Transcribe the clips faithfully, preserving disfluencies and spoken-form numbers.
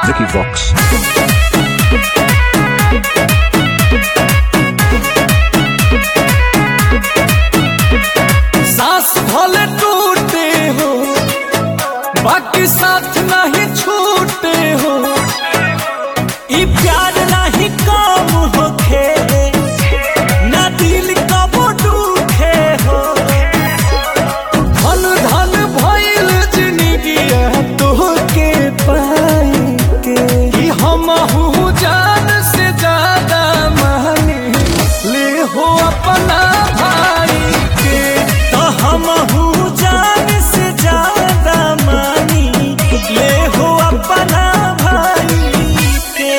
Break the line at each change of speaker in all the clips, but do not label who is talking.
Vicky Vox.
सांस भले टूटे हो बाकी साथ नहीं छूटे हो, ई प्यार नहीं कम होखे ना दिल कबो दुखे हो। धन धन भइल जिंदगी तोहके पाई के, कि हमहू जान से ज्यादा मानी ले हो अपना भाई के। तो हमहू जान से ज्यादा मानी ले हो अपना भाई के।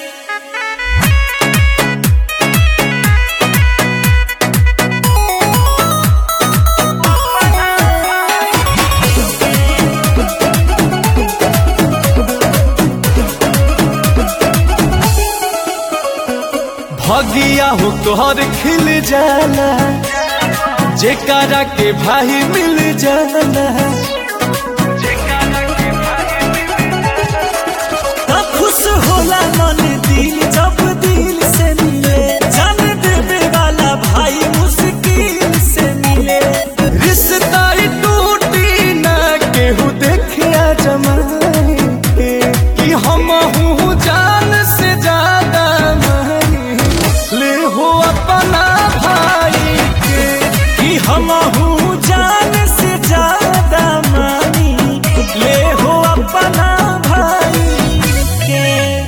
भगिया हो तोहर खिल जाला जेकरा के भाई मिल जाला। तब खुश होला मन दिल जब दिल से मिले, जान देवे वाला भाई मुश्किल से मिले। रिश्ता ही टूटी ना केहू देखिया जमाई के, कि हमहू जान से ज्यादा मानी ले हो अपना भाई के। कि हमहू जान से ज्यादा मानी ले हो अपना भाई के।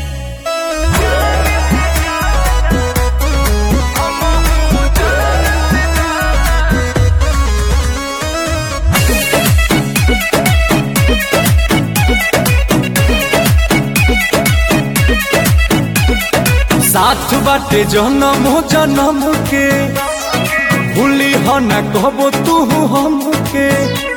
साथ बाटे जन्म जन्म के, भूली हो न कहबो तू हमके।